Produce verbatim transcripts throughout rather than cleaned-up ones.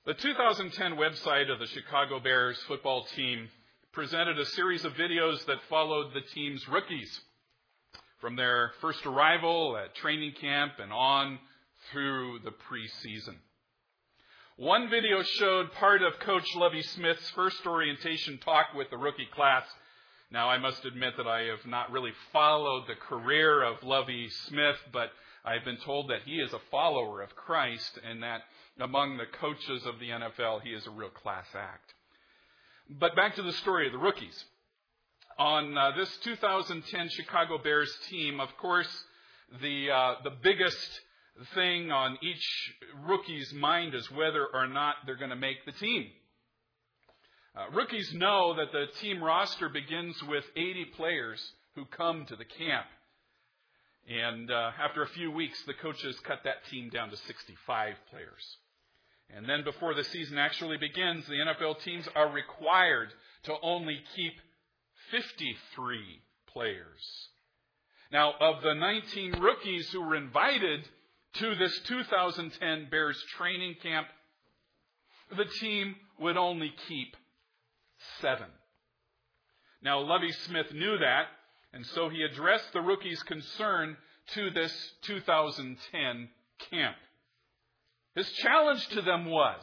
The two thousand ten website of the Chicago Bears football team presented a series of videos that followed the team's rookies from their first arrival at training camp and on through the preseason. One video showed part of Coach Lovie Smith's first orientation talk with the rookie class. Now, I must admit that I have not really followed the career of Lovie Smith, but I've been told that he is a follower of Christ and that among the coaches of the N F L, he is a real class act. But back to the story of the rookies. On uh, this two thousand ten Chicago Bears team, of course, the uh, the biggest thing on each rookie's mind is whether or not they're going to make the team. Uh, rookies know that the team roster begins with eighty players who come to the camp. And uh, after a few weeks, the coaches cut that team down to sixty-five players. And then before the season actually begins, the N F L teams are required to only keep fifty-three players. Now, of the nineteen rookies who were invited to this two thousand ten Bears training camp, the team would only keep seven. Now, Lovie Smith knew that, and so he addressed the rookies' concern to this two thousand ten camp. His challenge to them was,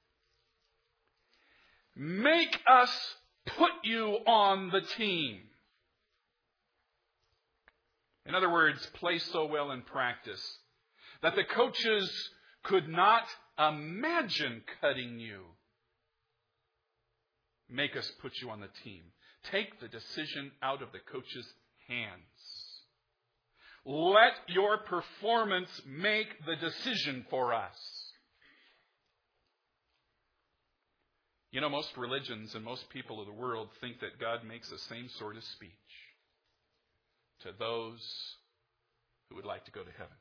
make us put you on the team. In other words, play so well in practice that the coaches could not imagine cutting you. Make us put you on the team. Take the decision out of the coach's hands. Let your performance make the decision for us. You know, most religions and most people of the world think that God makes the same sort of speech to those who would like to go to heaven.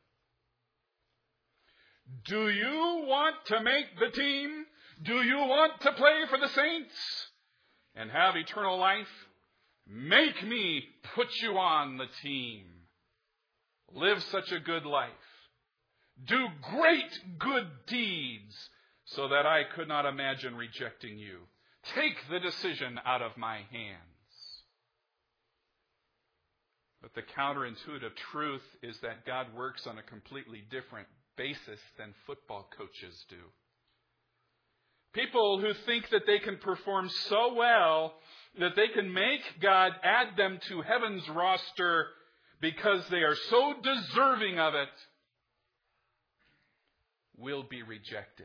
Do you want to make the team? Do you want to play for the saints and have eternal life? Make me put you on the team. Live such a good life. Do great good deeds so that I could not imagine rejecting you. Take the decision out of my hands. But the counterintuitive truth is that God works on a completely different basis than football coaches do. People who think that they can perform so well that they can make God add them to heaven's roster because they are so deserving of it will be rejected.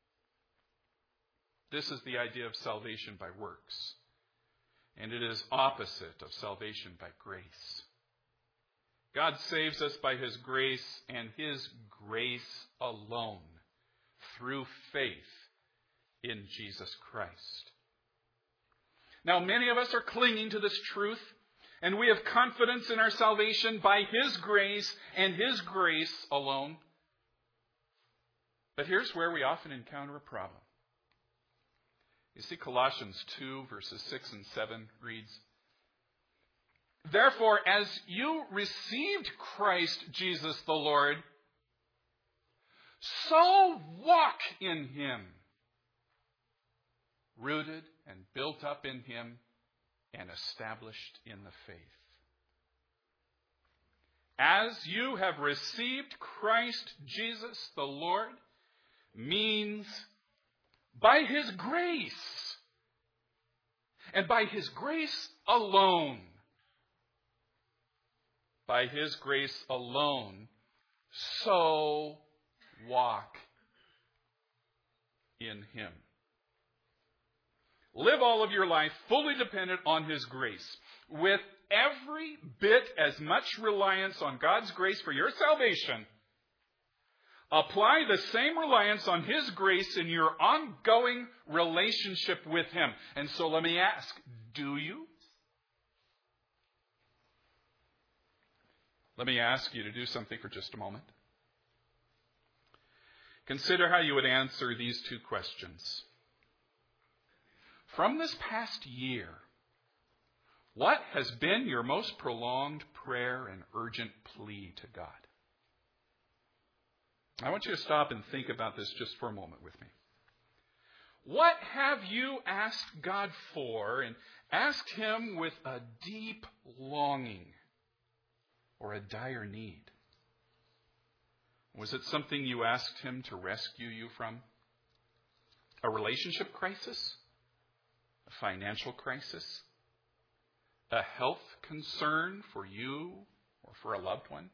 This is the idea of salvation by works, and it is opposite of salvation by grace. God saves us by His grace and His grace alone through faith in Jesus Christ. Now, many of us are clinging to this truth, and we have confidence in our salvation by His grace and His grace alone. But here's where we often encounter a problem. You see, Colossians two, verses six and seven reads, therefore, as you received Christ Jesus the Lord, so walk in Him, rooted and built up in Him and established in the faith. As you have received Christ Jesus the Lord means by His grace, and by His grace alone. By His grace alone, so walk in Him. Live all of your life fully dependent on His grace, with every bit as much reliance on God's grace for your salvation. Apply the same reliance on His grace in your ongoing relationship with Him. And so let me ask, do you? Let me ask you to do something for just a moment. Consider how you would answer these two questions. From this past year, what has been your most prolonged prayer and urgent plea to God? I want you to stop and think about this just for a moment with me. What have you asked God for, and asked Him with a deep longing or a dire need? Was it something you asked Him to rescue you from? A relationship crisis? A financial crisis? A health concern for you or for a loved one?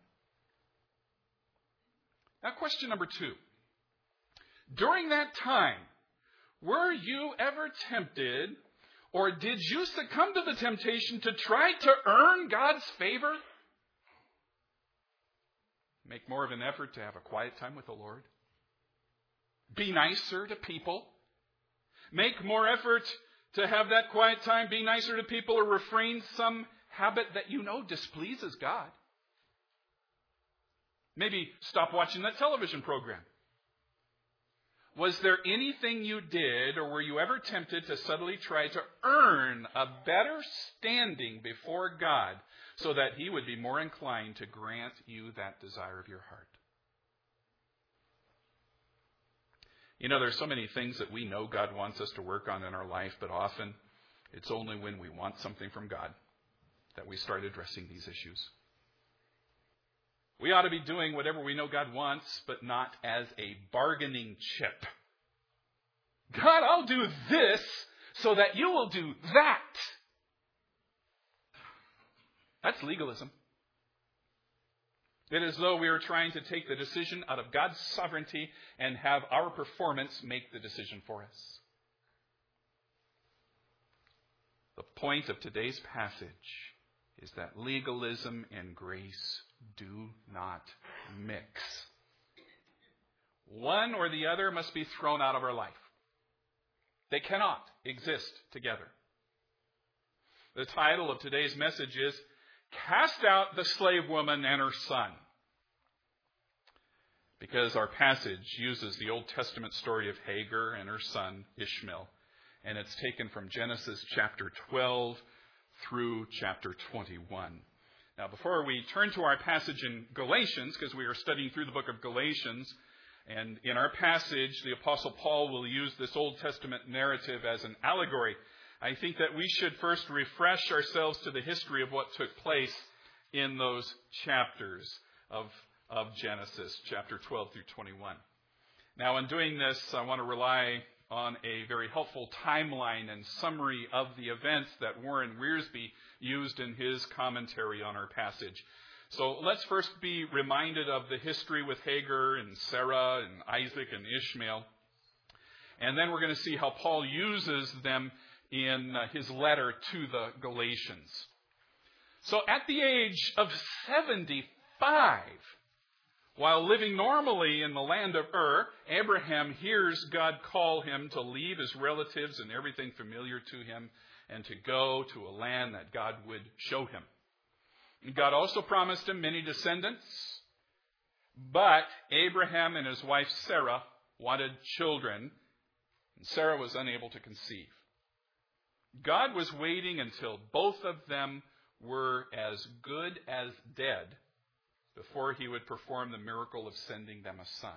Now, question number two. During that time, were you ever tempted, or did you succumb to the temptation to try to earn God's favor? Make more of an effort to have a quiet time with the Lord? Be nicer to people? Make more effort to have that quiet time, be nicer to people, or refrain some habit that you know displeases God? Maybe stop watching that television program. Was there anything you did, or were you ever tempted to subtly try to earn a better standing before God so that He would be more inclined to grant you that desire of your heart? You know, there's so many things that we know God wants us to work on in our life, but often it's only when we want something from God that we start addressing these issues. We ought to be doing whatever we know God wants, but not as a bargaining chip. God, I'll do this so that you will do that. That's legalism. It is as though we are trying to take the decision out of God's sovereignty and have our performance make the decision for us. The point of today's passage is that legalism and grace do not mix. One or the other must be thrown out of our life. They cannot exist together. The title of today's message is Cast Out the Slave Woman and Her Son. Because our passage uses the Old Testament story of Hagar and her son Ishmael. And it's taken from Genesis chapter twelve through chapter twenty-one. Now, before we turn to our passage in Galatians, because we are studying through the book of Galatians, and in our passage, the Apostle Paul will use this Old Testament narrative as an allegory, I think that we should first refresh ourselves to the history of what took place in those chapters of, of Genesis, chapter twelve through twenty-one. Now, in doing this, I want to rely on a very helpful timeline and summary of the events that Warren Wiersbe used in his commentary on our passage. So let's first be reminded of the history with Hagar and Sarah and Isaac and Ishmael. And then we're going to see how Paul uses them in his letter to the Galatians. So at the age of seventy-five, while living normally in the land of Ur, Abraham hears God call him to leave his relatives and everything familiar to him and to go to a land that God would show him. And God also promised him many descendants, but Abraham and his wife Sarah wanted children, and Sarah was unable to conceive. God was waiting until both of them were as good as dead before He would perform the miracle of sending them a son.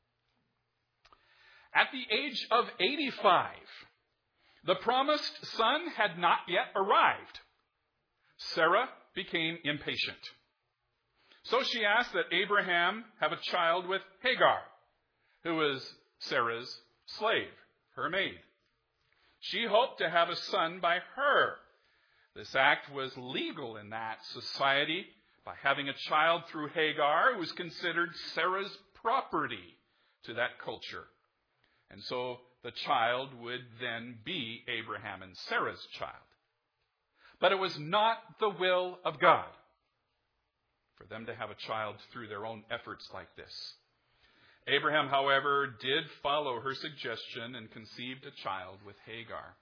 At the age of eighty-five, the promised son had not yet arrived. Sarah became impatient. So she asked that Abraham have a child with Hagar, who was Sarah's slave, her maid. She hoped to have a son by her. This act was legal in that society by having a child through Hagar, who was considered Sarah's property to that culture. And so the child would then be Abraham and Sarah's child. But it was not the will of God for them to have a child through their own efforts like this. Abraham, however, did follow her suggestion and conceived a child with Hagar.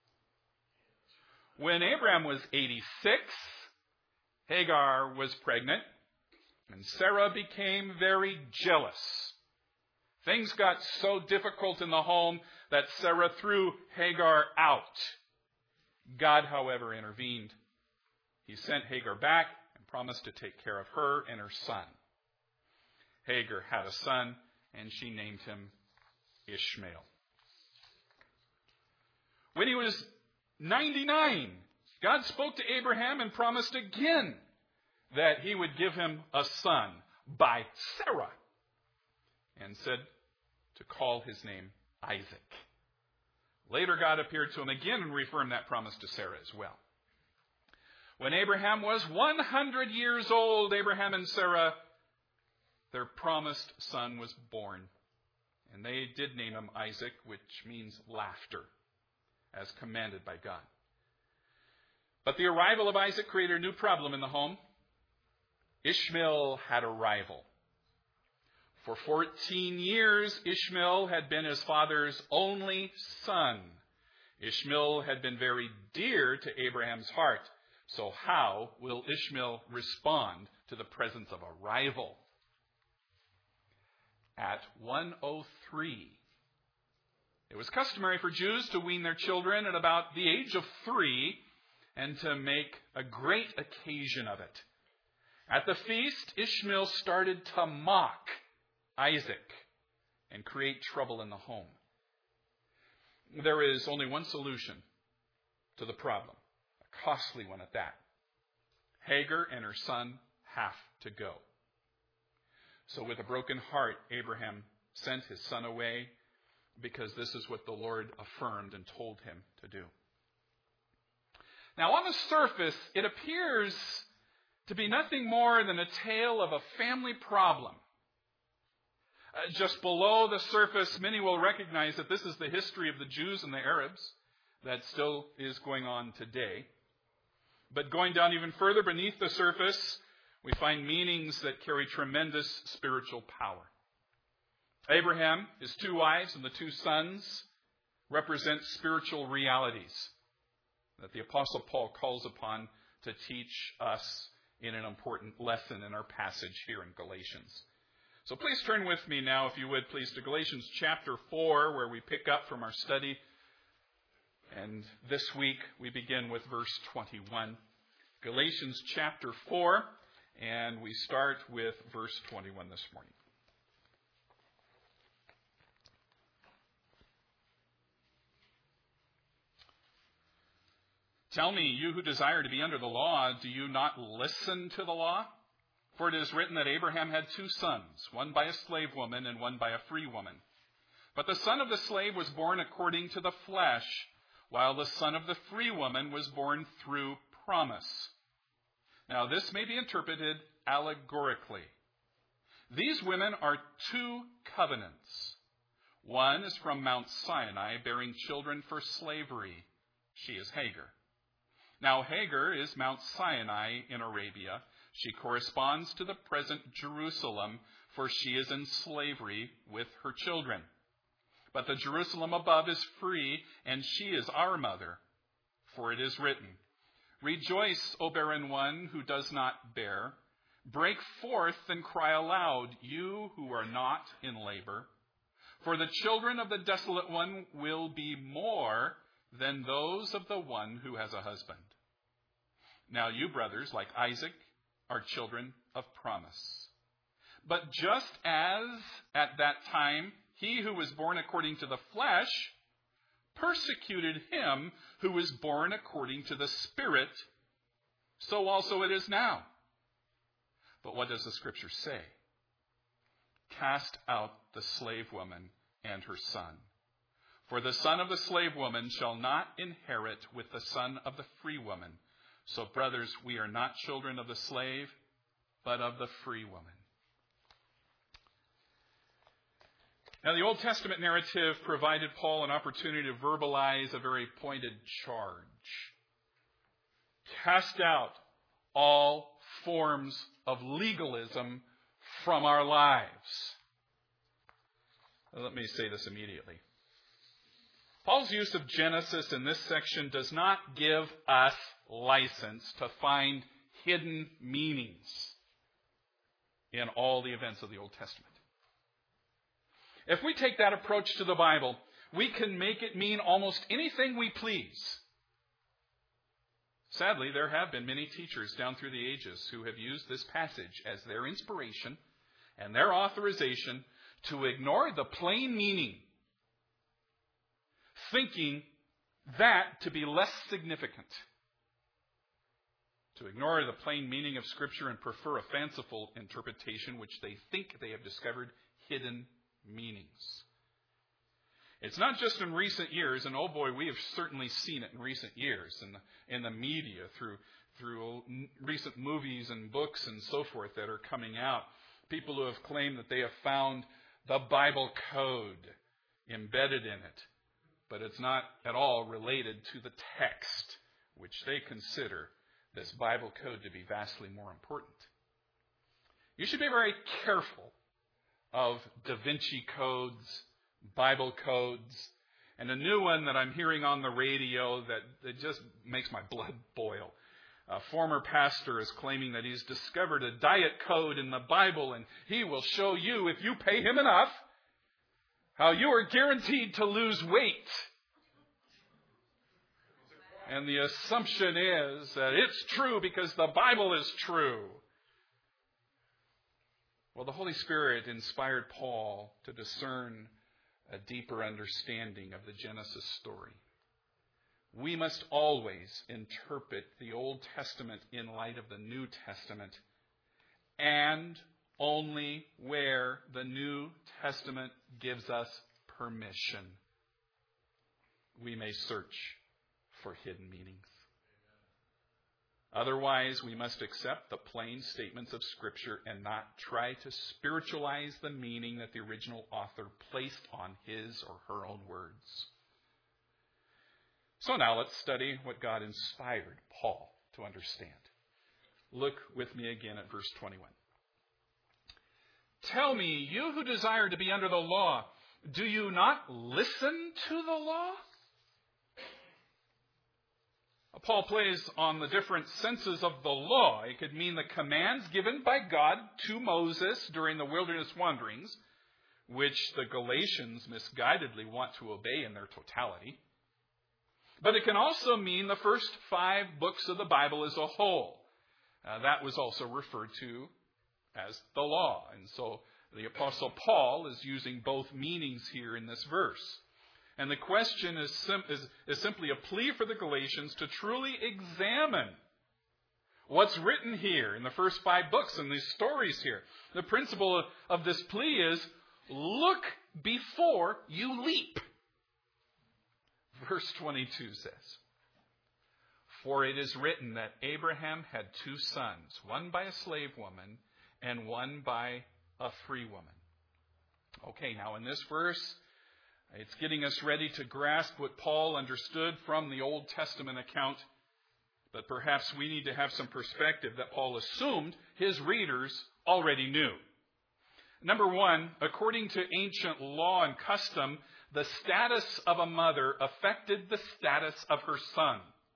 When Abraham was eighty-six, Hagar was pregnant, and Sarah became very jealous. Things got so difficult in the home that Sarah threw Hagar out. God, however, intervened. He sent Hagar back and promised to take care of her and her son. Hagar had a son, and she named him Ishmael. When he was ninety-nine, God spoke to Abraham and promised again that he would give him a son by Sarah, and said to call his name Isaac. Later, God appeared to him again and reaffirmed that promise to Sarah as well. When Abraham was one hundred years old, Abraham and Sarah, their promised son was born. And they did name him Isaac, which means laughter, as commanded by God. But the arrival of Isaac created a new problem in the home. Ishmael had a rival. For fourteen years, Ishmael had been his father's only son. Ishmael had been very dear to Abraham's heart. So how will Ishmael respond to the presence of a rival? At one oh three, it was customary for Jews to wean their children at about the age of three and to make a great occasion of it. At the feast, Ishmael started to mock Isaac and create trouble in the home. There is only one solution to the problem, a costly one at that. Hagar and her son have to go. So with a broken heart, Abraham sent his son away because this is what the Lord affirmed and told him to do. Now, on the surface, it appears to be nothing more than a tale of a family problem. Uh, just below the surface, many will recognize that this is the history of the Jews and the Arabs that still is going on today. But going down even further beneath the surface, we find meanings that carry tremendous spiritual power. Abraham, his two wives, and the two sons represent spiritual realities that the Apostle Paul calls upon to teach us in an important lesson in our passage here in Galatians. So please turn with me now, if you would, please, to Galatians chapter four, where we pick up from our study. And this week we begin with verse twenty-one. Galatians chapter four, and we start with verse twenty-one this morning. Tell me, you who desire to be under the law, do you not listen to the law? For it is written that Abraham had two sons, one by a slave woman and one by a free woman. But the son of the slave was born according to the flesh, while the son of the free woman was born through promise. Now this may be interpreted allegorically. These women are two covenants. One is from Mount Sinai, bearing children for slavery. She is Hagar. Now Hagar is Mount Sinai in Arabia. She corresponds to the present Jerusalem, for she is in slavery with her children. But the Jerusalem above is free, and she is our mother. For it is written, Rejoice, O barren one who does not bear. Break forth and cry aloud, you who are not in labor. For the children of the desolate one will be more than those of the one who has a husband. Now you, brothers, like Isaac, are children of promise. But just as at that time he who was born according to the flesh persecuted him who was born according to the Spirit, so also it is now. But what does the Scripture say? Cast out the slave woman and her son. For the son of the slave woman shall not inherit with the son of the free woman. So, brothers, we are not children of the slave, but of the free woman. Now, the Old Testament narrative provided Paul an opportunity to verbalize a very pointed charge. Cast out all forms of legalism from our lives. Let me say this immediately. Paul's use of Genesis in this section does not give us license to find hidden meanings in all the events of the Old Testament. If we take that approach to the Bible, we can make it mean almost anything we please. Sadly, there have been many teachers down through the ages who have used this passage as their inspiration and their authorization to ignore the plain meaning, thinking that to be less significant, to ignore the plain meaning of Scripture and prefer a fanciful interpretation which they think they have discovered hidden meanings. It's not just in recent years, and oh boy, we have certainly seen it in recent years in the, in the media through through recent movies and books and so forth that are coming out. People who have claimed that they have found the Bible code embedded in it, but it's not at all related to the text, which they consider this Bible code to be vastly more important. You should be very careful of Da Vinci codes, Bible codes, and a new one that I'm hearing on the radio that, that just makes my blood boil. A former pastor is claiming that he's discovered a diet code in the Bible, and he will show you, if you pay him enough, how you are guaranteed to lose weight. And the assumption is that it's true because the Bible is true. Well, the Holy Spirit inspired Paul to discern a deeper understanding of the Genesis story. We must always interpret the Old Testament in light of the New Testament, and only where the New Testament gives us permission, we may search for hidden meanings. Otherwise, we must accept the plain statements of Scripture and not try to spiritualize the meaning that the original author placed on his or her own words. So now let's study what God inspired Paul to understand. Look with me again at verse twenty-one. Tell me, you who desire to be under the law, do you not listen to the law? Paul plays on the different senses of the law. It could mean the commands given by God to Moses during the wilderness wanderings, which the Galatians misguidedly want to obey in their totality. But it can also mean the first five books of the Bible as a whole. Uh, that was also referred to as the law. And so the Apostle Paul is using both meanings here in this verse. And the question is, sim- is, is simply a plea for the Galatians to truly examine what's written here in the first five books and these stories here. The principle of, of this plea is, look before you leap. Verse twenty-two says, for it is written that Abraham had two sons, one by a slave woman and one by a free woman. Okay, now in this verse, it's getting us ready to grasp what Paul understood from the Old Testament account. But perhaps we need to have some perspective that Paul assumed his readers already knew. Number one, according to ancient law and custom, the status of a mother affected the status of her son.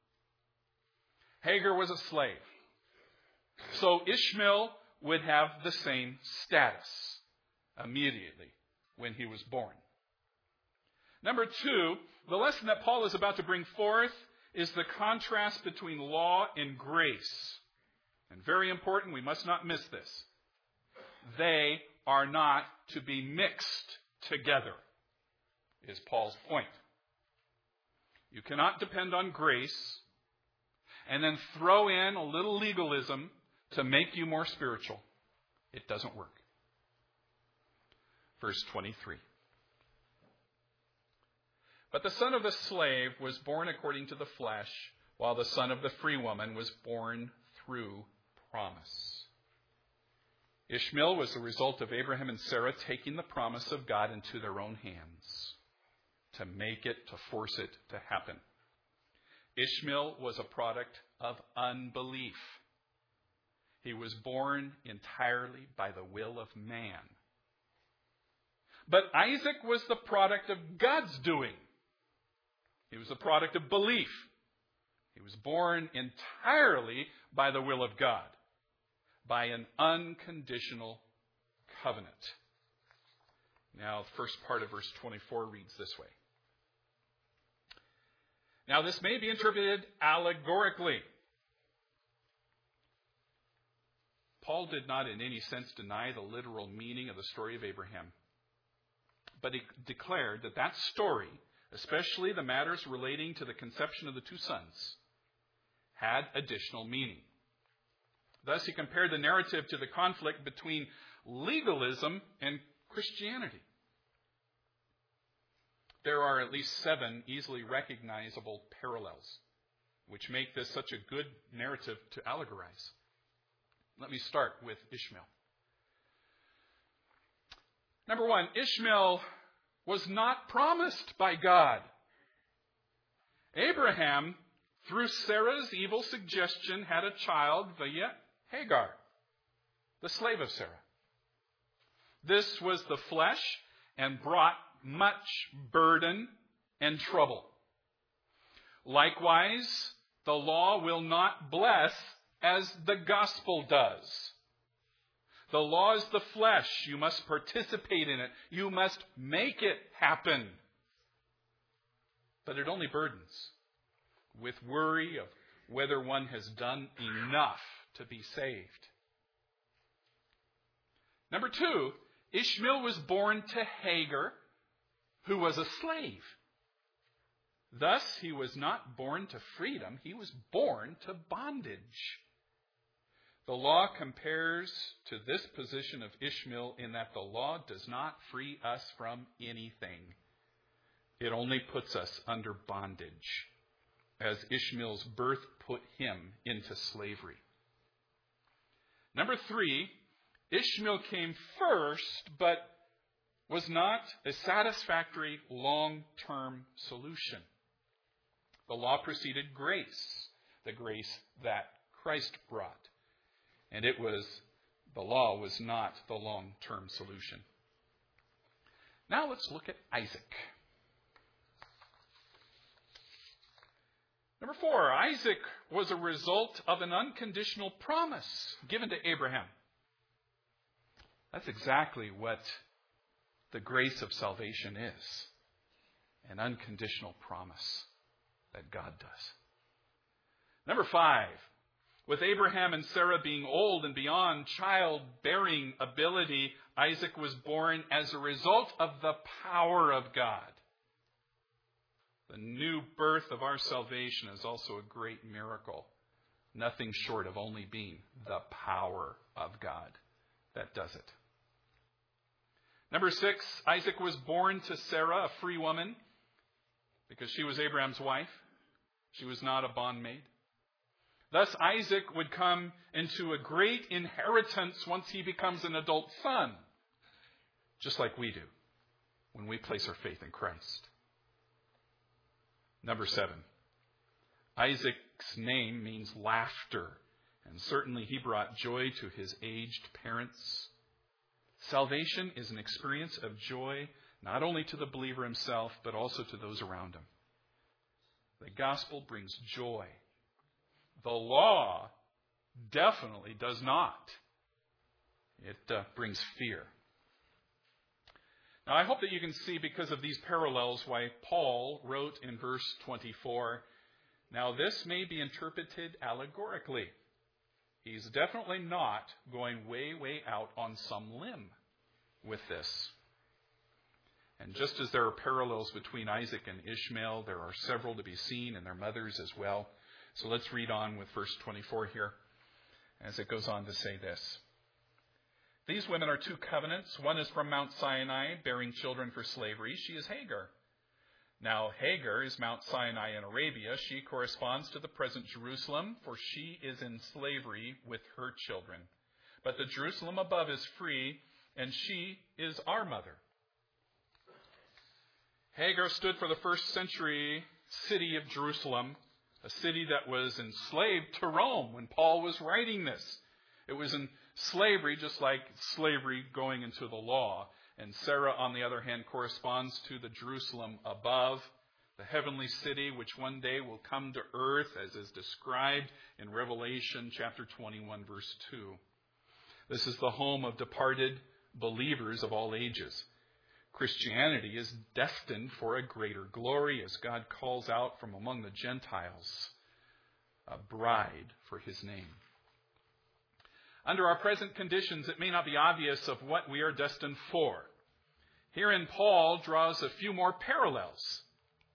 Hagar was a slave. So Ishmael would have the same status immediately when he was born. Number two, the lesson that Paul is about to bring forth is the contrast between law and grace. And very important, we must not miss this. They are not to be mixed together, is Paul's point. You cannot depend on grace and then throw in a little legalism to make you more spiritual. It doesn't work. Verse twenty-three. But the son of the slave was born according to the flesh, while the son of the free woman was born through promise. Ishmael was the result of Abraham and Sarah taking the promise of God into their own hands to make it, to force it to happen. Ishmael was a product of unbelief. He was born entirely by the will of man. But Isaac was the product of God's doing. He was the product of belief. He was born entirely by the will of God, by an unconditional covenant. Now, the first part of verse twenty-four reads this way. Now, this may be interpreted allegorically. Paul did not in any sense deny the literal meaning of the story of Abraham, but he declared that that story especially the matters relating to the conception of the two sons, had additional meaning. Thus, he compared the narrative to the conflict between legalism and Christianity. There are at least seven easily recognizable parallels, which make this such a good narrative to allegorize. Let me start with Ishmael. Number one, Ishmael was not promised by God. Abraham, through Sarah's evil suggestion, had a child via Hagar, the slave of Sarah. This was the flesh and brought much burden and trouble. Likewise, the law will not bless as the gospel does. The law is the flesh. You must participate in it. You must make it happen. But it only burdens with worry of whether one has done enough to be saved. Number two, Ishmael was born to Hagar, who was a slave. Thus, he was not born to freedom. He was born to bondage. The law compares to this position of Ishmael in that the law does not free us from anything. It only puts us under bondage, as Ishmael's birth put him into slavery. Number three, Ishmael came first, but was not a satisfactory long-term solution. The law preceded grace, the grace that Christ brought. And it was, the law was not the long-term solution. Now let's look at Isaac. Number four, Isaac was a result of an unconditional promise given to Abraham. That's exactly what the grace of salvation is. An unconditional promise that God does. Number five, with Abraham and Sarah being old and beyond childbearing ability, Isaac was born as a result of the power of God. The new birth of our salvation is also a great miracle. Nothing short of only being the power of God that does it. Number six, Isaac was born to Sarah, a free woman, because she was Abraham's wife. She was not a bondmaid. Thus, Isaac would come into a great inheritance once he becomes an adult son, just like we do when we place our faith in Christ. Number seven, Isaac's name means laughter, and certainly he brought joy to his aged parents. Salvation is an experience of joy, not only to the believer himself, but also to those around him. The gospel brings joy. The law definitely does not. It uh, brings fear. Now, I hope that you can see, because of these parallels, why Paul wrote in verse twenty-four, now this may be interpreted allegorically. He's definitely not going way, way out on some limb with this. And just as there are parallels between Isaac and Ishmael, there are several to be seen in their mothers as well. So let's read on with verse twenty-four here, as it goes on to say this. These women are two covenants. One is from Mount Sinai, bearing children for slavery. She is Hagar. Now, Hagar is Mount Sinai in Arabia. She corresponds to the present Jerusalem, for she is in slavery with her children. But the Jerusalem above is free, and she is our mother. Hagar stood for the first century city of Jerusalem, a city that was enslaved to Rome when Paul was writing this. It was in slavery, just like slavery going into the law. And Sarah, on the other hand, corresponds to the Jerusalem above, the heavenly city, which one day will come to earth, as is described in Revelation chapter twenty-one, verse two. This is the home of departed believers of all ages. Christianity is destined for a greater glory as God calls out from among the Gentiles a bride for his name. Under our present conditions, it may not be obvious of what we are destined for. Herein, Paul draws a few more parallels.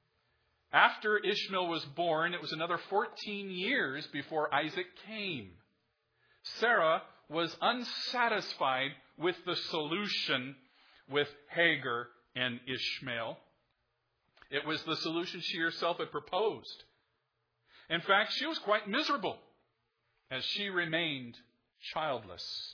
After Ishmael was born, it was another fourteen years before Isaac came. Sarah was unsatisfied with the solution with Hagar and Ishmael. It was the solution she herself had proposed. In fact, she was quite miserable as she remained childless.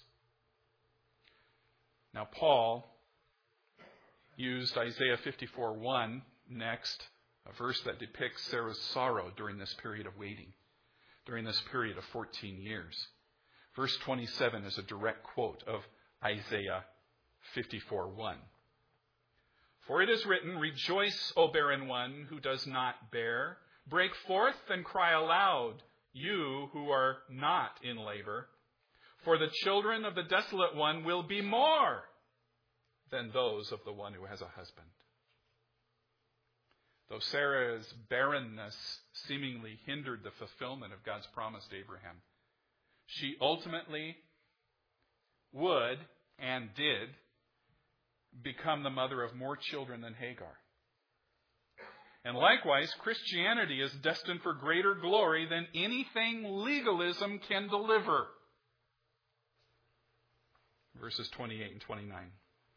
Now, Paul used Isaiah fifty-four one next, a verse that depicts Sarah's sorrow during this period of waiting, during this period of fourteen years. Verse twenty-seven is a direct quote of Isaiah fifty-four one. For it is written, "Rejoice, O barren one who does not bear. Break forth and cry aloud, you who are not in labor. For the children of the desolate one will be more than those of the one who has a husband." Though Sarah's barrenness seemingly hindered the fulfillment of God's promise to Abraham, she ultimately would and did become the mother of more children than Hagar. And likewise, Christianity is destined for greater glory than anything legalism can deliver. Verses twenty-eight and twenty-nine.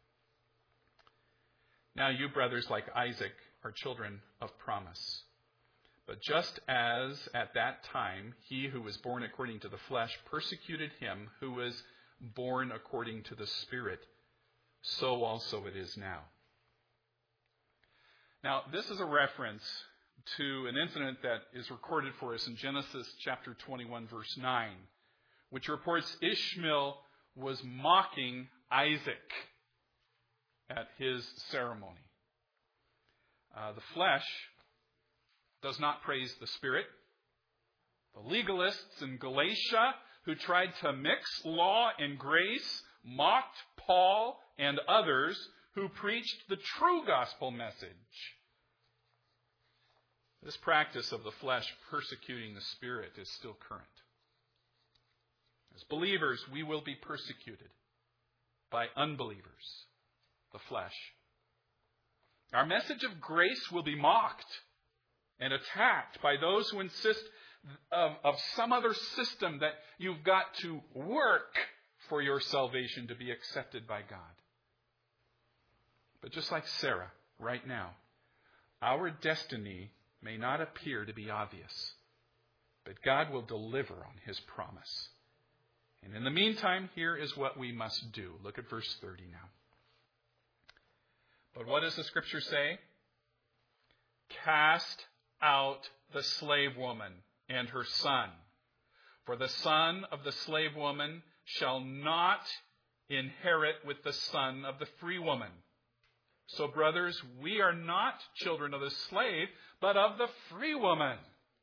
Now you, brothers, like Isaac, are children of promise. But just as at that time he who was born according to the flesh persecuted him who was born according to the Spirit, so also it is now. Now, this is a reference to an incident that is recorded for us in Genesis chapter twenty-one, verse nine, which reports Ishmael was mocking Isaac at his ceremony. Uh, the flesh does not praise the Spirit. The legalists in Galatia who tried to mix law and grace mocked Paul and others who preached the true gospel message. This practice of the flesh persecuting the Spirit is still current. As believers, we will be persecuted by unbelievers, the flesh. Our message of grace will be mocked and attacked by those who insist of, of some other system that you've got to work for your salvation to be accepted by God. But just like Sarah, right now, our destiny may not appear to be obvious, but God will deliver on his promise. And in the meantime, here is what we must do. Look at verse thirty now. But what does the scripture say? Cast out the slave woman and her son, for the son of the slave woman shall not inherit with the son of the free woman. So, brothers, we are not children of the slave, but of the free woman.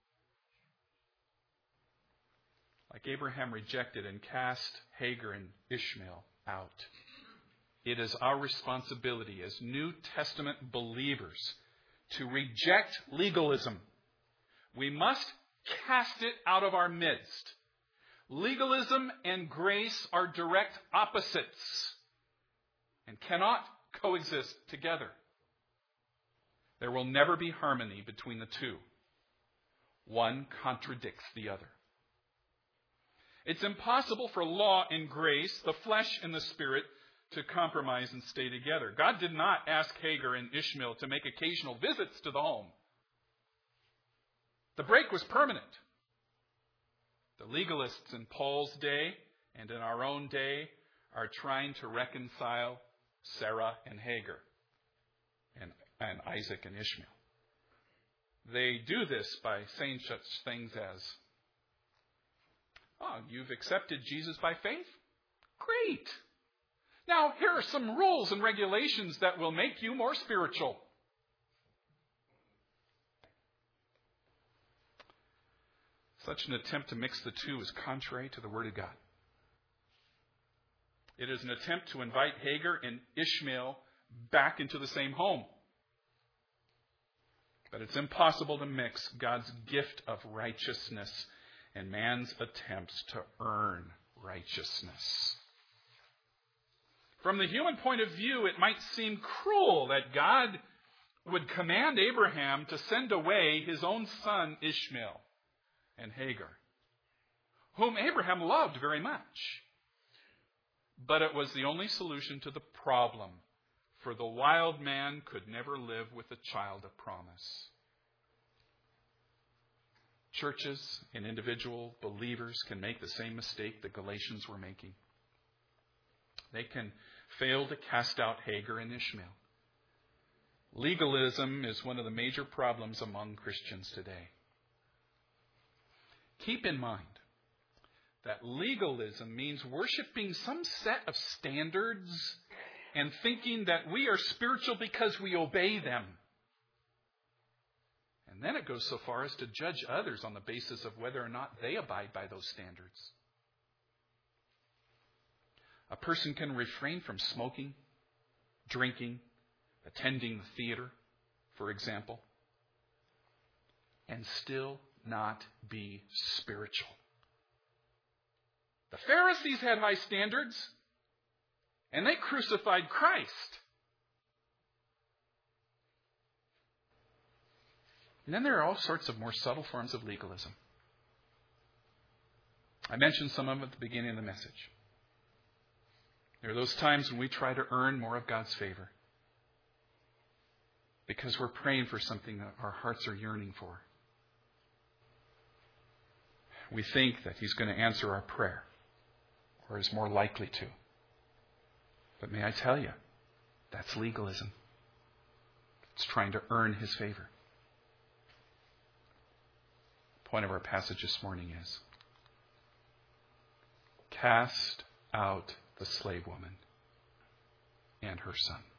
Like Abraham rejected and cast Hagar and Ishmael out, it is our responsibility as New Testament believers to reject legalism. We must cast it out of our midst. Legalism and grace are direct opposites and cannot coexist together. There will never be harmony between the two. One contradicts the other. It's impossible for law and grace, the flesh and the Spirit, to compromise and stay together. God did not ask Hagar and Ishmael to make occasional visits to the home. The break was permanent. The legalists in Paul's day and in our own day are trying to reconcile Sarah and Hagar and, and Isaac and Ishmael. They do this by saying such things as, "Oh, you've accepted Jesus by faith? Great! Now, here are some rules and regulations that will make you more spiritual." Such an attempt to mix the two is contrary to the Word of God. It is an attempt to invite Hagar and Ishmael back into the same home. But it's impossible to mix God's gift of righteousness and man's attempts to earn righteousness. From the human point of view, it might seem cruel that God would command Abraham to send away his own son Ishmael and Hagar, whom Abraham loved very much. But it was the only solution to the problem, for the wild man could never live with a child of promise. Churches and individual believers can make the same mistake the Galatians were making. They can fail to cast out Hagar and Ishmael. Legalism is one of the major problems among Christians today. Keep in mind that legalism means worshiping some set of standards and thinking that we are spiritual because we obey them. And then it goes so far as to judge others on the basis of whether or not they abide by those standards. A person can refrain from smoking, drinking, attending the theater, for example, and still not be spiritual. The Pharisees had high standards, and they crucified Christ. And then there are all sorts of more subtle forms of legalism. I mentioned some of them at the beginning of the message. There are those times when we try to earn more of God's favor because we're praying for something that our hearts are yearning for. We think that He's going to answer our prayer, or is more likely to. But may I tell you, that's legalism. It's trying to earn His favor. The point of our passage this morning is, cast out the slave woman and her son.